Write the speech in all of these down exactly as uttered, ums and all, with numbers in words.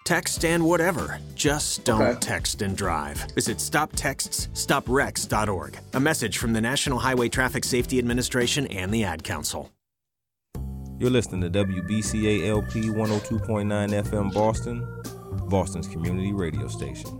Text and whatever. Just don't Okay. text and drive. Visit stop texts stop wrecks dot org. A message from the National Highway Traffic Safety Administration and the Ad Council. You're listening to W B C A L P one oh two point nine F M Boston, Boston's community radio station.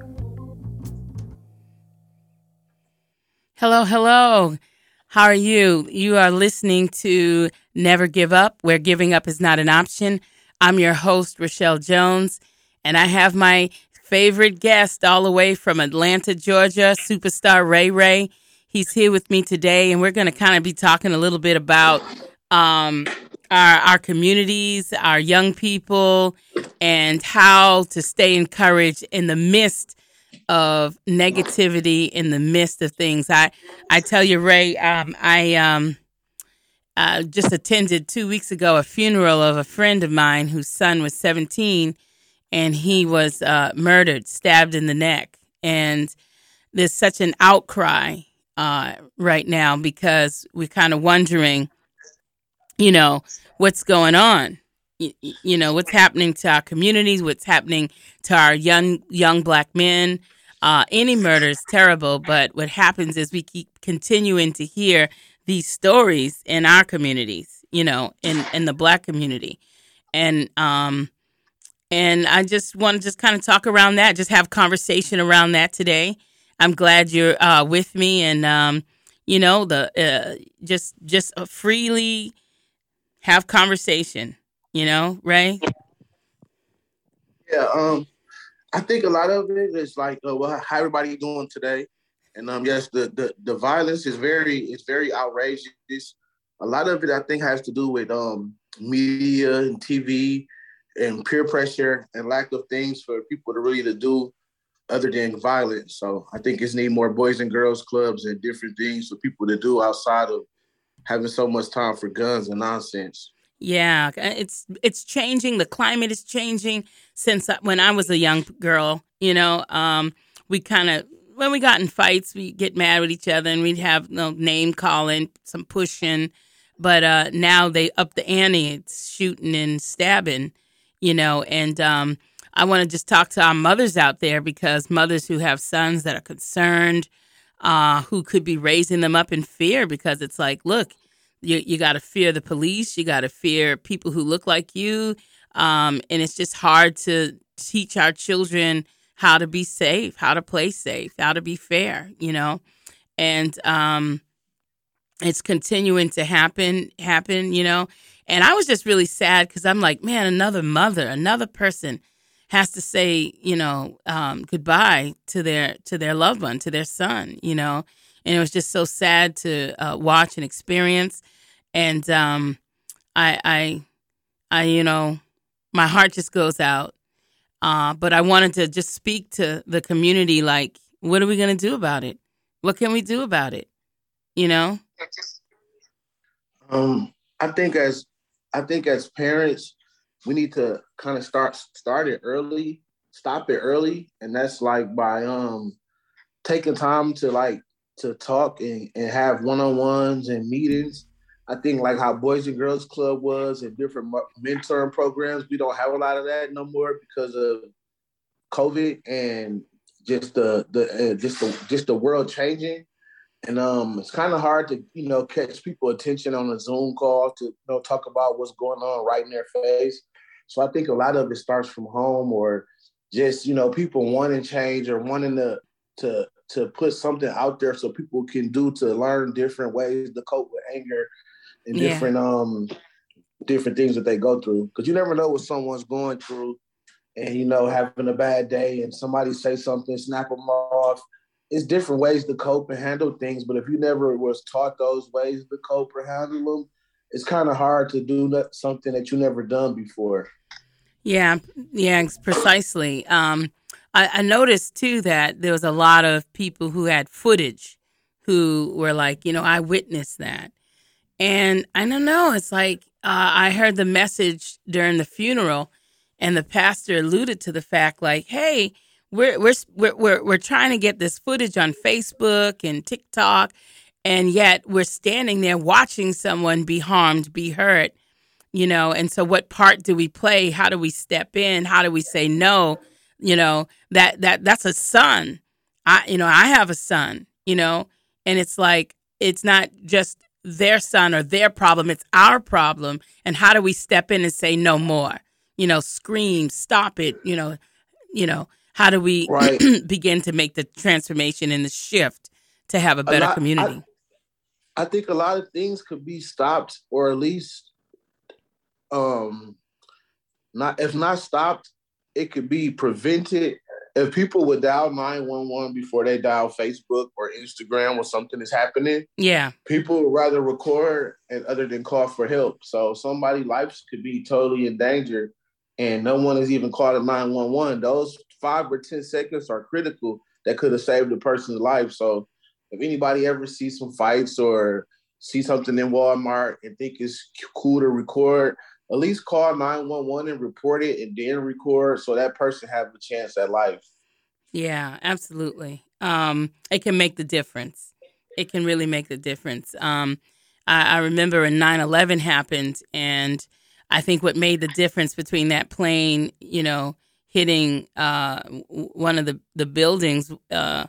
Hello, hello. How are you? You are listening to Never Give Up, where giving up is not an option. I'm your host, Rochelle Jones, and I have my favorite guest all the way from Atlanta, Georgia, superstar Ray Ray. He's here with me today, and we're going to kind of be talking a little bit about um, our, our communities, our young people, and how to stay encouraged in the midst of negativity, in the midst of things. I, I tell you, Ray, um, I um, uh, just attended two weeks ago a funeral of a friend of mine whose son was seventeen, and he was uh, murdered, stabbed in the neck. And there's such an outcry uh, right now because we're kind of wondering, you know, what's going on. You, you know, what's happening to our communities, what's happening to our young young black men. Uh, any murder is terrible, but what happens is we keep continuing to hear these stories in our communities, you know, in, in the black community. And um, and I just want to just kind of talk around that, just have conversation around that today. I'm glad you're uh, with me, and, um, you know, the uh, just just uh, freely have conversation, you know, Ray? Yeah, um, I think a lot of it is like, uh, well, how everybody doing today? And um, yes, the, the the violence is very it's very outrageous. A lot of it, I think, has to do with um media and T V and peer pressure and lack of things for people to really to do other than violence. So I think it's need more boys and girls clubs and different things for people to do outside of having so much time for guns and nonsense. Yeah, it's it's changing. The climate is changing since when I was a young girl. You know, um, we kind of, when we got in fights, we get mad with each other and we'd have you know, name calling, some pushing. But uh, now they up the ante. It's shooting and stabbing, you know. And um, I want to just talk to our mothers out there, because mothers who have sons that are concerned, uh, who could be raising them up in fear, because it's like, look, You you got to fear the police. You got to fear people who look like you. Um, and it's just hard to teach our children how to be safe, how to play safe, how to be fair, you know. And um, it's continuing to happen, happen, you know. And I was just really sad because I'm like, man, another mother, another person has to say, you know, um, goodbye to their to their loved one, to their son, you know. And it was just so sad to uh, watch and experience. And um, I, I, I, you know, my heart just goes out. Uh, but I wanted to just speak to the community, like, what are we going to do about it? What can we do about it? You know? Um, I think as I think as parents, we need to kind of start start it early, stop it early, and that's like by um taking time to like to talk and, and have one-on-ones and meetings. I think like how Boys and Girls Club was and different mentoring programs, we don't have a lot of that no more because of COVID and just the the uh, just the just the world changing. And um, it's kind of hard to, you know, catch people's attention on a Zoom call to, you know, talk about what's going on right in their face. So I think a lot of it starts from home, or just, you know, people wanting change or wanting to to to put something out there so people can do to learn different ways to cope with anger and Yeah. different um different things that they go through. Because you never know what someone's going through, and, you know, having a bad day and somebody say something, snap them off. It's different ways to cope and handle things, but if you never was taught those ways to cope or handle them, it's kind of hard to do something that you never done before. Yeah, yeah, precisely. Um, I, I noticed, too, that there was a lot of people who had footage who were like, you know, I witnessed that. And I don't know, it's like uh, I heard the message during the funeral, and the pastor alluded to the fact like, hey, We're we're we're we're we're trying to get this footage on Facebook and TikTok, and yet we're standing there watching someone be harmed, be hurt, you know, and so what part do we play? How do we step in? How do we say no? You know, that, that, that's a son. I, you know, I have a son, you know, and it's like, it's not just their son or their problem. It's our problem. And how do we step in and say no more? You know, scream, stop it. You know, you know, how do we right. begin to make the transformation and the shift to have a better a lot, community? I, I think a lot of things could be stopped, or at least, um, not if not stopped, it could be prevented. If people would dial nine one one before they dial Facebook or Instagram when something is happening, yeah, people would rather record and other than call for help. So somebody's life could be totally in danger and no one is even called at nine one one. Those five or ten seconds are critical that could have saved a person's life. So if anybody ever sees some fights or see something in Walmart and think it's cool to record, at least call nine one one and report it and then record so that person have a chance at life. Yeah, absolutely. Um, it can make the difference. It can really make the difference. Um, I, I remember when nine eleven happened, and I think what made the difference between that plane, you know, hitting uh, one of the, the buildings uh,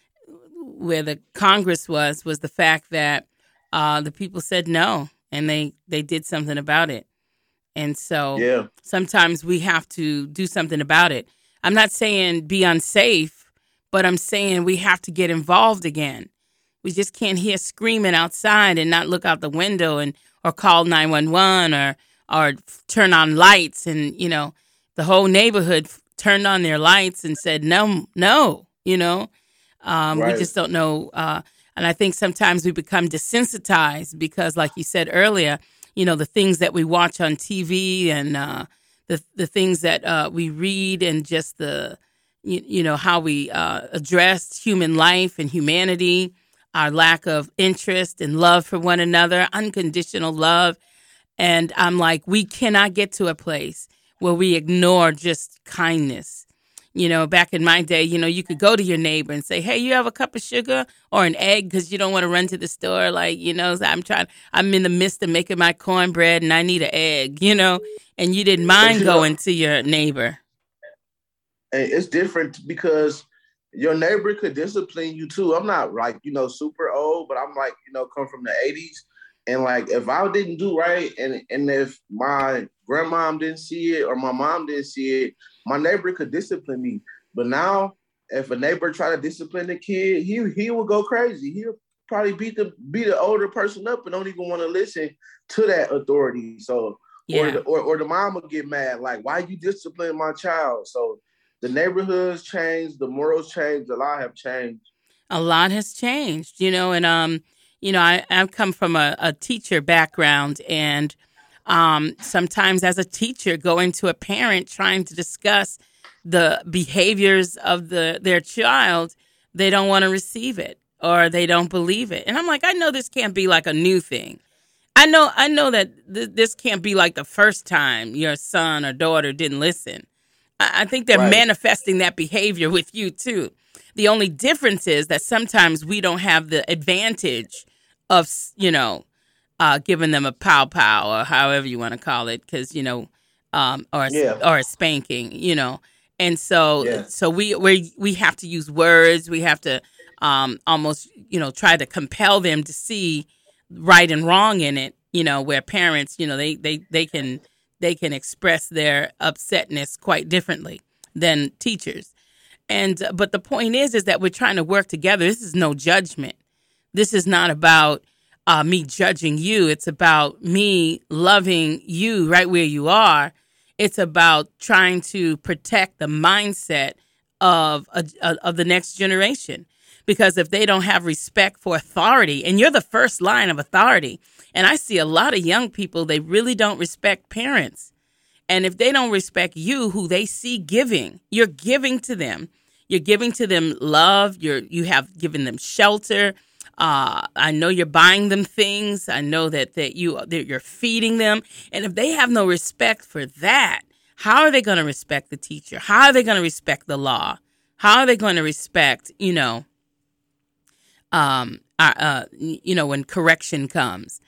where the Congress was, was the fact that uh, the people said no, and they, they did something about it. And so yeah. sometimes we have to do something about it. I'm not saying be unsafe, but I'm saying we have to get involved again. We just can't hear screaming outside and not look out the window and or call nine one one or or turn on lights. And, you know, the whole neighborhood turned on their lights and said, no, no, you know, um, right. we just don't know. Uh, and I think sometimes we become desensitized because, like you said earlier, you know, the things that we watch on T V and uh, the the things that uh, we read and just the, you, you know, how we uh, address human life and humanity, our lack of interest and love for one another, unconditional love. And I'm like, we cannot get to a place where we ignore just kindness. You know, back in my day, you know, you could go to your neighbor and say, hey, you have a cup of sugar or an egg because you don't want to run to the store. Like, you know, I'm trying, I'm in the midst of making my cornbread and I need an egg, you know, and you didn't mind you going know, to your neighbor. And it's different because your neighbor could discipline you too. I'm not like, you know, super old, but I'm like, you know, come from the eighties. And like, if I didn't do right and, and if my grandmom didn't see it or my mom didn't see it, my neighbor could discipline me. But now, if a neighbor try to discipline the kid, he he will go crazy. He'll probably beat the beat the older person up and don't even want to listen to that authority. So, yeah. or, the, or or the mom will get mad, like, why you discipline my child? So the neighborhoods changed, the morals changed, a lot have changed. A lot has changed, you know, and um, you know, I I've come from a, a teacher background, and um, sometimes as a teacher, going to a parent trying to discuss the behaviors of the their child, they don't want to receive it or they don't believe it. And I'm like, I know this can't be like a new thing. I know I know that th- this can't be like the first time your son or daughter didn't listen. I, I think they're right. manifesting that behavior with you, too. The only difference is that sometimes we don't have the advantage of, you know, uh, giving them a pow pow or however you want to call it, because, you know, um, or, yeah. or a spanking, you know. And so yeah. so we we we have to use words. We have to um, almost, you know, try to compel them to see right and wrong in it, you know, where parents, you know, they, they, they can they can express their upsetness quite differently than teachers. And but the point is, is that we're trying to work together. This is no judgment. This is not about uh, me judging you. It's about me loving you right where you are. It's about trying to protect the mindset of a, of the next generation. Because if they don't have respect for authority, and you're the first line of authority, and I see a lot of young people, they really don't respect parents. And if they don't respect you, who they see giving, you're giving to them. You're giving to them love. You're you have given them shelter. Uh, I know you're buying them things. I know that that you that you're feeding them. And if they have no respect for that, how are they going to respect the teacher? How are they going to respect the law? How are they going to respect, you know, um, uh, uh, you know, when correction comes?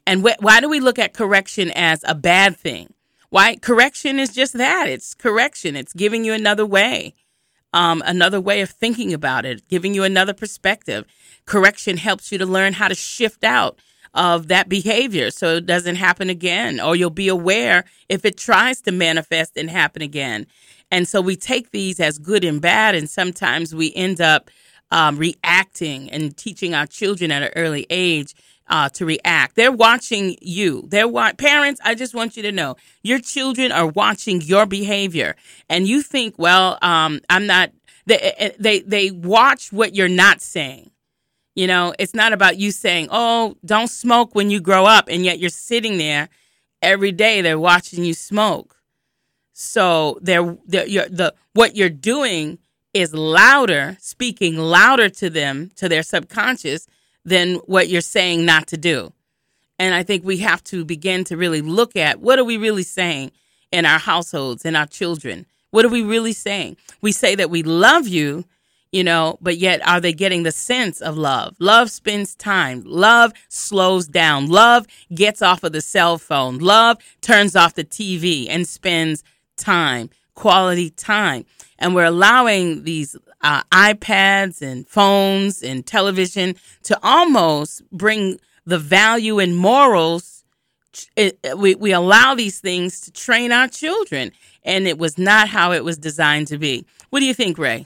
And wh- why do we look at correction as a bad thing? Why? Correction is just that. It's correction. It's giving you another way, um, another way of thinking about it, giving you another perspective. Correction helps you to learn how to shift out of that behavior so it doesn't happen again, or you'll be aware if it tries to manifest and happen again. And so we take these as good and bad, and sometimes we end up um, reacting and teaching our children at an early age uh, to react. They're watching you. They're wa- Parents, I just want you to know, your children are watching your behavior. And you think, well, um, I'm not, they, they, they watch what you're not saying. You know, it's not about you saying, oh, don't smoke when you grow up. And yet you're sitting there every day. They're watching you smoke. So they're, they're you're, the what you're doing is louder, speaking louder to them, to their subconscious, than what you're saying not to do. And I think we have to begin to really look at what are we really saying in our households, in our children? What are we really saying? We say that we love you, you know, but yet are they getting the sense of love? Love spends time. Love slows down. Love gets off of the cell phone. Love turns off the T V and spends time, quality time. And we're allowing these uh, iPads and phones and television to almost bring the value and morals. It, we, we allow these things to train our children, and it was not how it was designed to be. What do you think, Ray?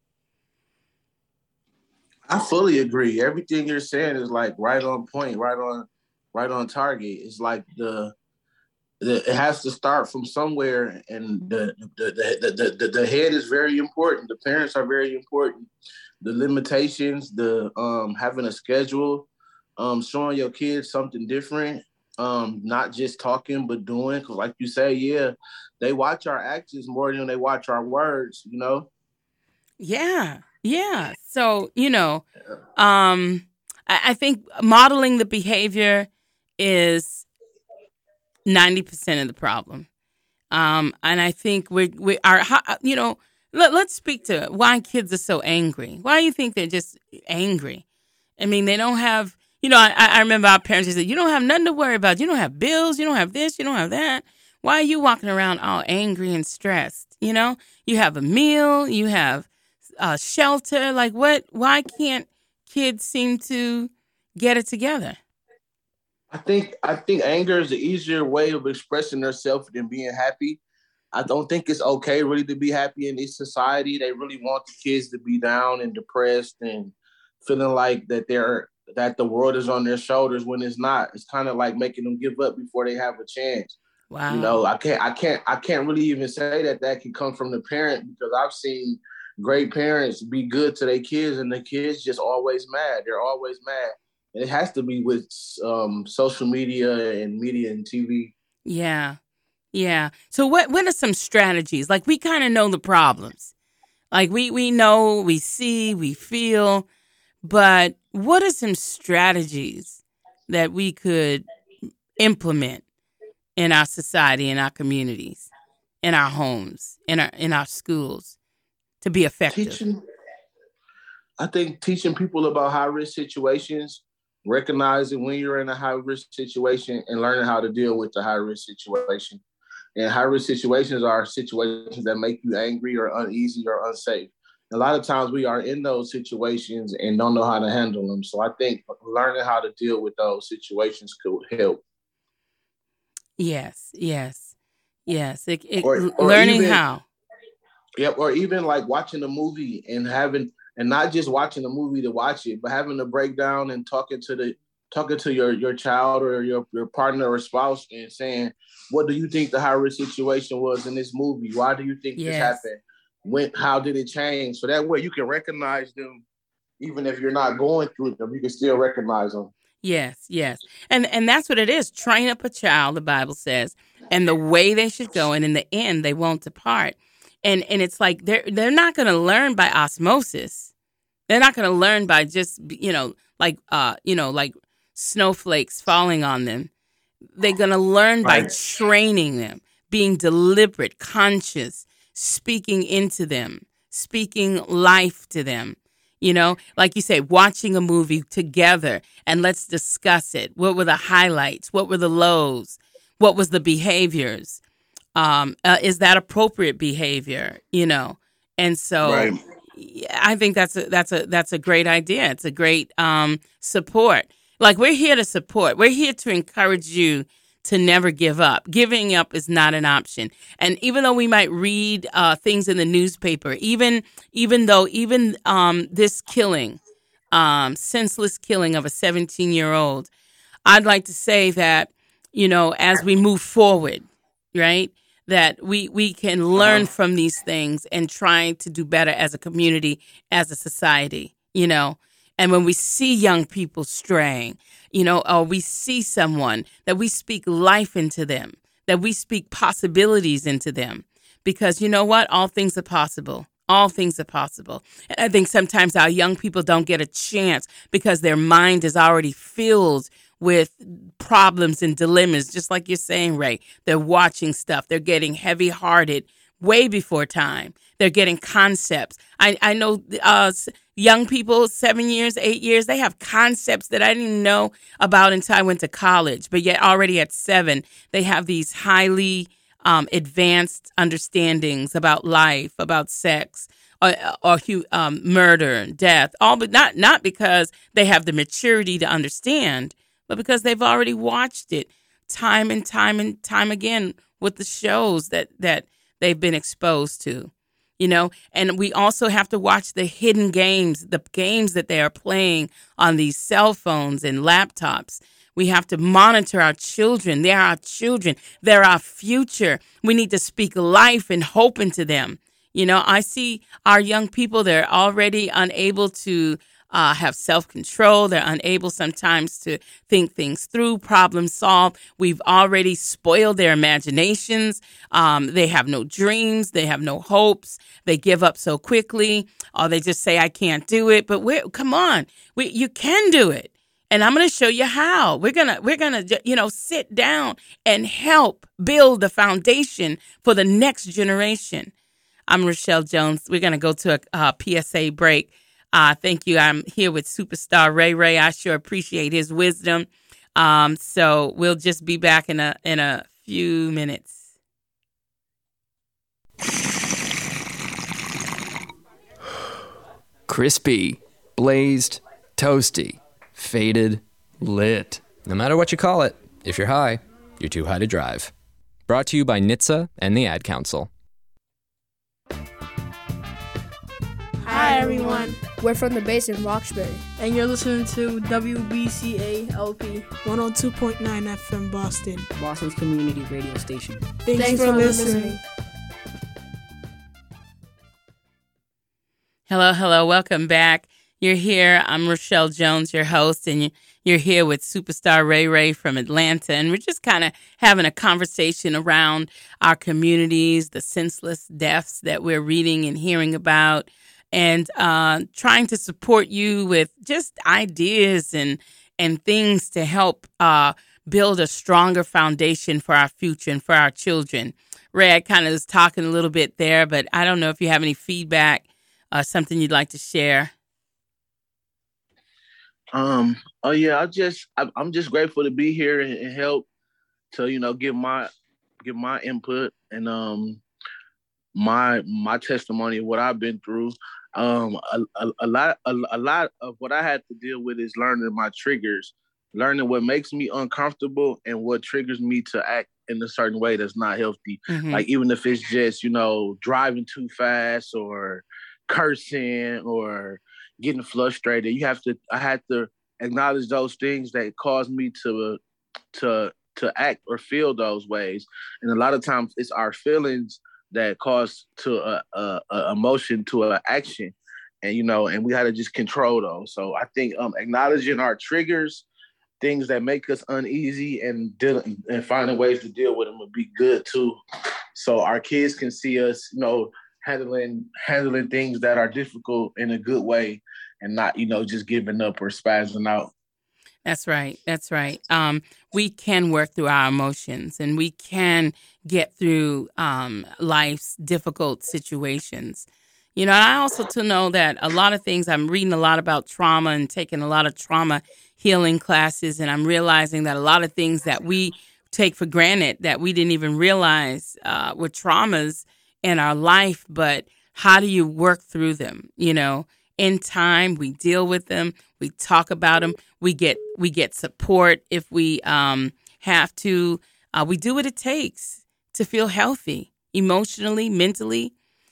I fully agree. Everything you're saying is like right on point, right on, right on target. It's like the, the it has to start from somewhere, and the the the, the the the head is very important. The parents are very important. The limitations, the um having a schedule, um showing your kids something different, um not just talking but doing. Because like you say, yeah, they watch our actions more than they watch our words. You know. Yeah. Yeah. So, you know, um, I, I think modeling the behavior is ninety percent of the problem. Um, and I think we we are, you know, let, let's speak to why kids are so angry. Why do you think they're just angry? I mean, they don't have, you know, I, I remember our parents said, you don't have nothing to worry about. You don't have bills. You don't have this. You don't have that. Why are you walking around all angry and stressed? You know, you have a meal, you have Uh, shelter, like what? Why can't kids seem to get it together? I think I think anger is the easier way of expressing themselves than being happy. I don't think it's okay really to be happy in this society. They really want the kids to be down and depressed and feeling like that they're that the world is on their shoulders when it's not. It's kind of like making them give up before they have a chance. Wow. You know, I can't I can't I can't really even say that that can come from the parent, because I've seen great parents be good to their kids, and the kids just always mad. They're always mad. And it has to be with um, social media and media and T V. Yeah. Yeah. So what, what are some strategies? Like, we kind of know the problems. Like, we, we know, we see, we feel, but what are some strategies that we could implement in our society, in our communities, in our homes, in our, in our schools, to be effective? Teaching, I think teaching people about high-risk situations, recognizing when you're in a high-risk situation, and learning how to deal with the high-risk situation. And high-risk situations are situations that make you angry or uneasy or unsafe. A lot of times we are in those situations and don't know how to handle them. So I think learning how to deal with those situations could help. Yes, yes, yes. It, it, or, or learning even, how. Yep, or even like watching a movie and having, and not just watching a movie to watch it, but having a breakdown and talking to the talking to your your child or your, your partner or spouse and saying, what do you think the high risk situation was in this movie? Why do you think yes. this happened? When, how did it change? So that way you can recognize them, even if you're not going through them, you can still recognize them. Yes, yes. And and that's what it is. Train up a child, the Bible says, and the way they should go, and in the end they won't depart. And and it's like they're they're not going to learn by osmosis. They're not going to learn by just, you know, like uh, you know, like snowflakes falling on them. They're going to learn by right. training them, being deliberate, conscious, speaking into them, speaking life to them. You know, like you say, watching a movie together and let's discuss it. What were the highlights? What were the lows? What was the behaviors? Um, uh, is that appropriate behavior? You know, and so Right. yeah, I think that's a that's a that's a great idea. It's a great um, support. Like we're here to support. We're here to encourage you to never give up. Giving up is not an option. And even though we might read uh, things in the newspaper, even even though even um, this killing, um, senseless killing of a seventeen-year-old, I'd like to say that, you know, as we move forward, right, that we, we can learn uh-huh. from these things and trying to do better as a community, as a society, you know. And when we see young people straying, you know, or we see someone, that we speak life into them, that we speak possibilities into them. Because you know what? All things are possible. All things are possible. And I think sometimes our young people don't get a chance because their mind is already filled with problems and dilemmas, just like you're saying, Ray. They're watching stuff. They're getting heavy-hearted way before time. They're getting concepts. I, I know uh, young people, seven years, eight years, they have concepts that I didn't even know about until I went to college. But yet already at seven, they have these highly um, advanced understandings about life, about sex, or, or um, murder, death, all but not, not because they have the maturity to understand, but because they've already watched it time and time and time again with the shows that, that they've been exposed to. You know, and we also have to watch the hidden games, the games that they are playing on these cell phones and laptops. We have to monitor our children. They're our children. They're our future. We need to speak life and hope into them. You know, I see our young people, they're already unable to Uh, have self-control. They're unable sometimes to think things through, problem solve. We've already spoiled their imaginations. Um, they have no dreams. They have no hopes. They give up so quickly, or they just say, I can't do it. But we're, come on, we, you can do it. And I'm going to show you how. We're going to, we're going to, you know, sit down and help build the foundation for the next generation. I'm Rochelle Jones. We're going to go to a, a P S A break. Uh, thank you. I'm here with superstar Ray Ray. I sure appreciate his wisdom. Um, so we'll just be back in a in a few minutes. Crispy, blazed, toasty, faded, lit. No matter what you call it, if you're high, you're too high to drive. Brought to you by N H T S A and the Ad Council. Hi, everyone. We're from the base in Roxbury. And you're listening to W B C A L P one oh two point nine F M Boston, Boston's community radio station. Thanks, Thanks for, for listening. listening. Hello, hello. Welcome back. You're here. I'm Rochelle Jones, your host, and you're here with superstar Ray Ray from Atlanta. And we're just kind of having a conversation around our communities, the senseless deaths that we're reading and hearing about, and uh, trying to support you with just ideas and and things to help uh, build a stronger foundation for our future and for our children. Ray, I kind of was talking a little bit there, but I don't know if you have any feedback, uh, something you'd like to share. Um. Oh yeah. I just. I, I'm just grateful to be here and, and help to you know give my give my input and um my my testimony of what I've been through. Um. A, a, a lot. A, a lot of what I had to deal with is learning my triggers, learning what makes me uncomfortable and what triggers me to act in a certain way that's not healthy. Mm-hmm. Like even if it's just you know driving too fast or cursing or getting frustrated, you have to. I had to acknowledge those things that caused me to, to, to act or feel those ways. And a lot of times, it's our feelings that cause to a, a, a emotion to an action, and you know, and we had to just control those. So I think um, acknowledging our triggers, things that make us uneasy, and dealing and finding ways to deal with them would be good too. So our kids can see us, you know. handling handling things that are difficult in a good way and not, you know, just giving up or spazzing out. That's right. That's right. Um, we can work through our emotions and we can get through um, life's difficult situations. You know, and I also to know that a lot of things, I'm reading a lot about trauma and taking a lot of trauma healing classes, and I'm realizing that a lot of things that we take for granted that we didn't even realize uh, were traumas in our life, but how do you work through them? You know, in time, we deal with them, we talk about them, we get we get support if we um, have to. Uh, we do what it takes to feel healthy emotionally, mentally.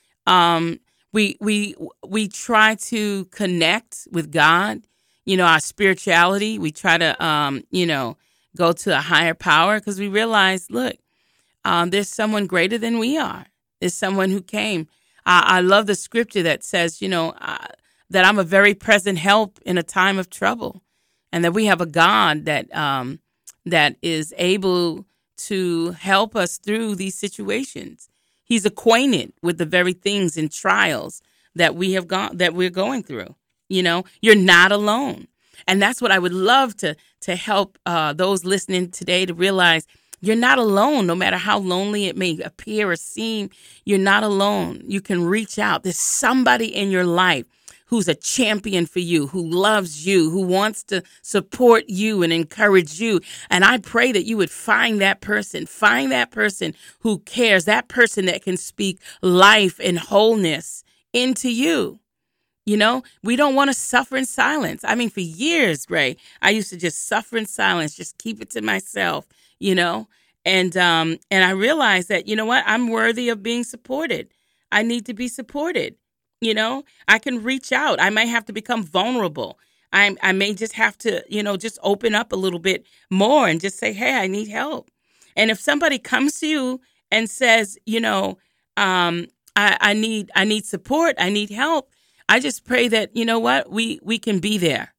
Um, we we we try to connect with God. You know, our spirituality. We try to um, you know go to a higher power because we realize, look, um, there's someone greater than we are. There's someone who came. I, I love the scripture that says, you know, uh, that I'm a very present help in a time of trouble, and that we have a God that um, that is able to help us through these situations. He's acquainted with the very things and trials that we have gone that we're going through. You know, you're not alone, and that's what I would love to to help uh, those listening today to realize. You're not alone, no matter how lonely it may appear or seem. You're not alone. You can reach out. There's somebody in your life who's a champion for you, who loves you, who wants to support you and encourage you. And I pray that you would find that person, find that person who cares, that person that can speak life and wholeness into you. You know, we don't want to suffer in silence. I mean, for years, Ray, I used to just suffer in silence, just keep it to myself. You know, and um, and I realized that, you know what, I'm worthy of being supported. I need to be supported. You know, I can reach out. I might have to become vulnerable. I I may just have to, you know, just open up a little bit more and just say, hey, I need help. And if somebody comes to you and says, you know, um, I, I need I need support, I need help, I just pray that, you know what, we we can be there.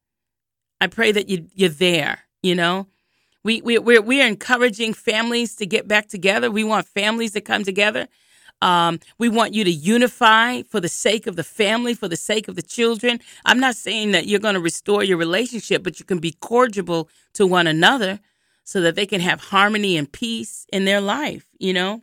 I pray that you you're there, you know. We, we, we're, we're encouraging families to get back together. We want families to come together. Um, we want you to unify for the sake of the family, for the sake of the children. I'm not saying that you're going to restore your relationship, but you can be cordial to one another so that they can have harmony and peace in their life, you know.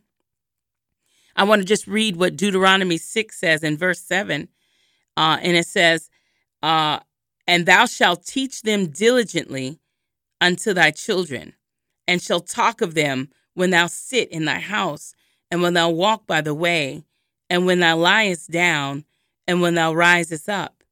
I want to just read what Deuteronomy six says in verse seven. Uh, and it says, uh, and thou shalt teach them diligently unto thy children, and shall talk of them when thou sit in thy house, and when thou walk by the way, and when thou liest down, and when thou risest up.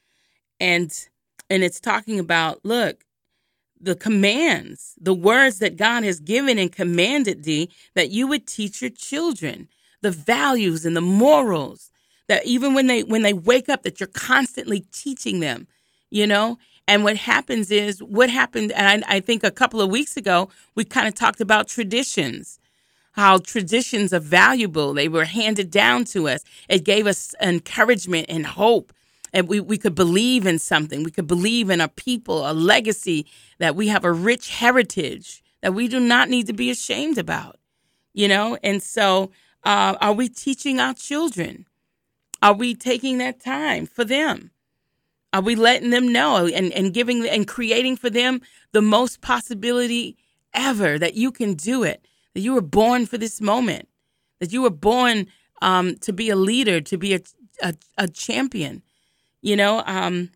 And and it's talking about, look, the commands, the words that God has given and commanded thee, that you would teach your children, the values and the morals, that even when they when they wake up, that you're constantly teaching them, you know. And what happens is, what happened, and I, I think a couple of weeks ago, we kind of talked about traditions, how traditions are valuable. They were handed down to us. It gave us encouragement and hope. And we, we could believe in something. We could believe in a people, a legacy, that we have a rich heritage that we do not need to be ashamed about, you know? And so uh, are we teaching our children? Are we taking that time for them? Are we letting them know and, and giving and creating for them the most possibility ever that you can do it, that you were born for this moment, that you were born um, to be a leader, to be a, a, a champion, you know? Um,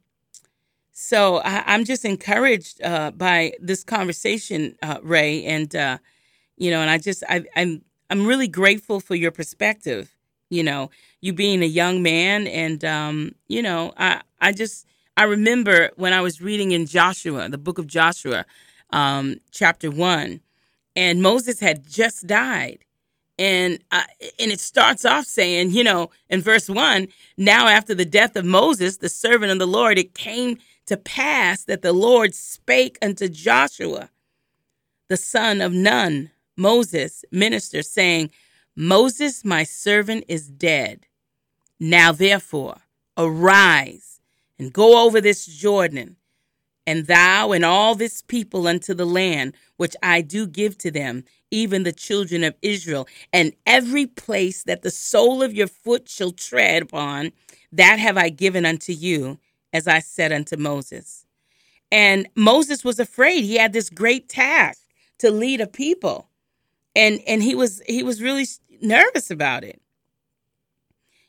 so I, I'm just encouraged uh, by this conversation, uh, Ray, and, uh, you know, and I just, I, I'm, I'm really grateful for your perspective. You know, you being a young man, and, um, you know, I, I just, I remember when I was reading in Joshua, the book of Joshua, um, chapter one, and Moses had just died. And, uh, and it starts off saying, you know, in verse one, now after the death of Moses, the servant of the Lord, it came to pass that the Lord spake unto Joshua, the son of Nun, Moses, minister, saying, Moses, my servant, is dead. Now, therefore, arise and go over this Jordan, and thou and all this people unto the land which I do give to them, even the children of Israel, and every place that the sole of your foot shall tread upon, that have I given unto you, as I said unto Moses. And Moses was afraid. He had this great task to lead a people. And and he was he was really nervous about it.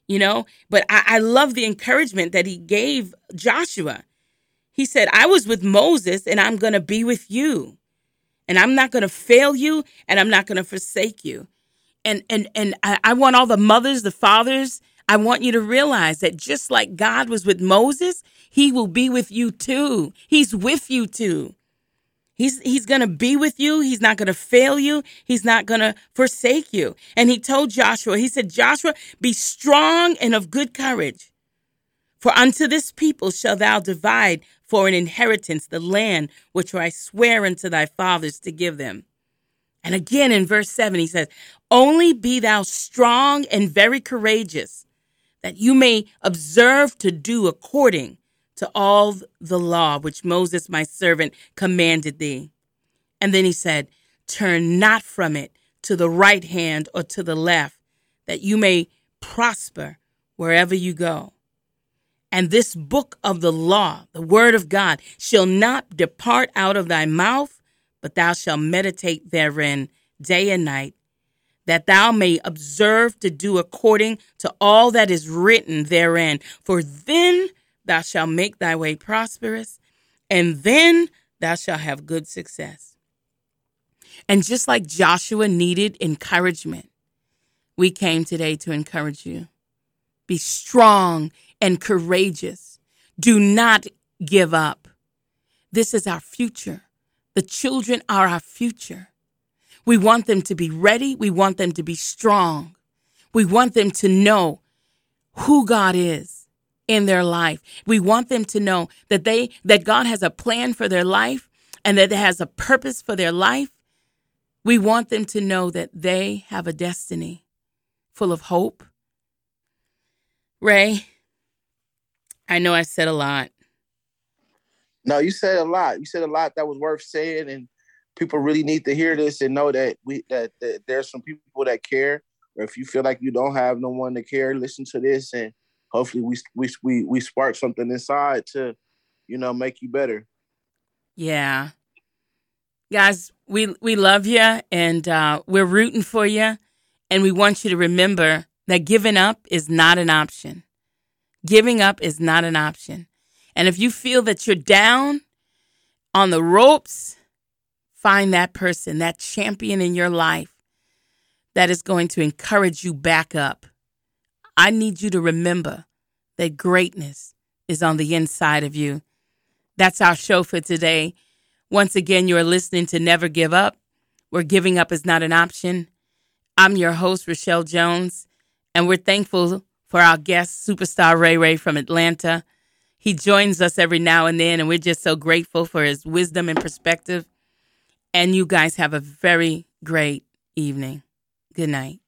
you know. But I, I love the encouragement that he gave Joshua. He said, I was with Moses and I'm going to be with you. And I'm not going to fail you and I'm not going to forsake you. And and and I, I want all the mothers, the fathers, I want you to realize that just like God was with Moses, he will be with you too. He's with you too. He's he's going to be with you. He's not going to fail you. He's not going to forsake you. And he told Joshua, he said, Joshua, be strong and of good courage. For unto this people shall thou divide for an inheritance the land which I swear unto thy fathers to give them. And again in verse seven, he says, only be thou strong and very courageous, that you may observe to do according to all the law which Moses my servant commanded thee. And then he said, turn not from it to the right hand or to the left, that you may prosper wherever you go. And this book of the law, the word of God, shall not depart out of thy mouth, but thou shalt meditate therein day and night, that thou may observe to do according to all that is written therein. For then thou shalt make thy way prosperous, and then thou shalt have good success. And just like Joshua needed encouragement, we came today to encourage you. Be strong and courageous. Do not give up. This is our future. The children are our future. We want them to be ready. We want them to be strong. We want them to know who God is in their life. We want them to know that they that God has a plan for their life and that it has a purpose for their life. We want them to know that they have a destiny full of hope. Ray, I know I said a lot. No, you said a lot. You said a lot that was worth saying, and people really need to hear this and know that we that, that there's some people that care. Or if you feel like you don't have no one to care, listen to this, and hopefully we we we we spark something inside to, you know, make you better. Yeah, guys, we we love you, and uh, we're rooting for you, and we want you to remember that giving up is not an option. Giving up is not an option. And if you feel that you're down on the ropes, find that person, that champion in your life that is going to encourage you back up. I need you to remember that greatness is on the inside of you. That's our show for today. Once again, you're listening to Never Give Up, where giving up is not an option. I'm your host, Rochelle Jones, and we're thankful for our guest, Superstar Ray Ray from Atlanta. He joins us every now and then, and we're just so grateful for his wisdom and perspective. And you guys have a very great evening. Good night.